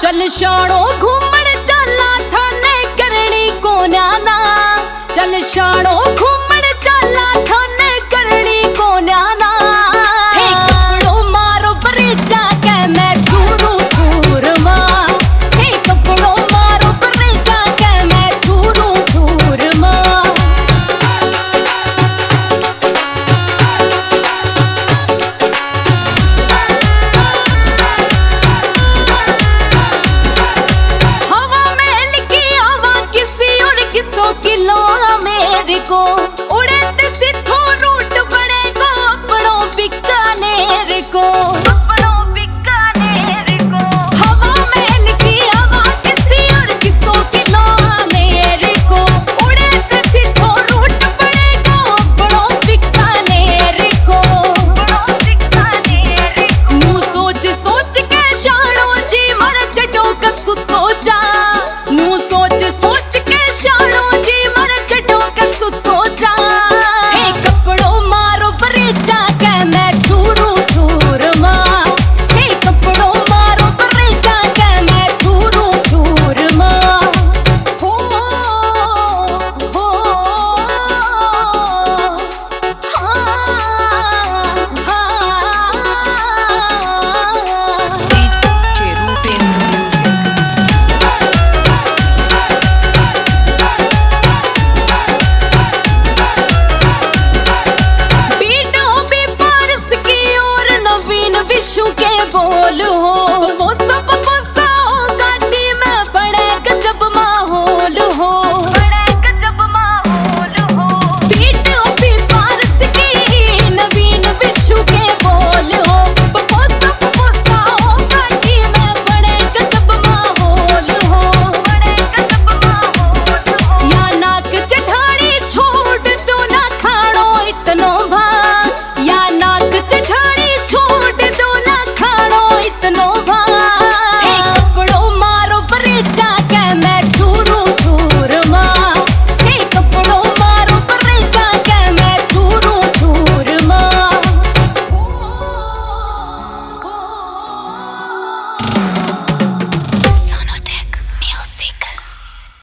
चल शाणो घूमण चला थाने करनी कोन्याना, चल शाणो घूमण चला थाने करनी कोन्याना। हे कपड़ो मारो बरेचा के मैं छूरू छूर मां, हे कपड़ो मारो बरेचा के मैं छूरू छूर मां। किलो मेरे को उड़े सिद्धो रूट बड़ेगो अपनों बीकानेर को।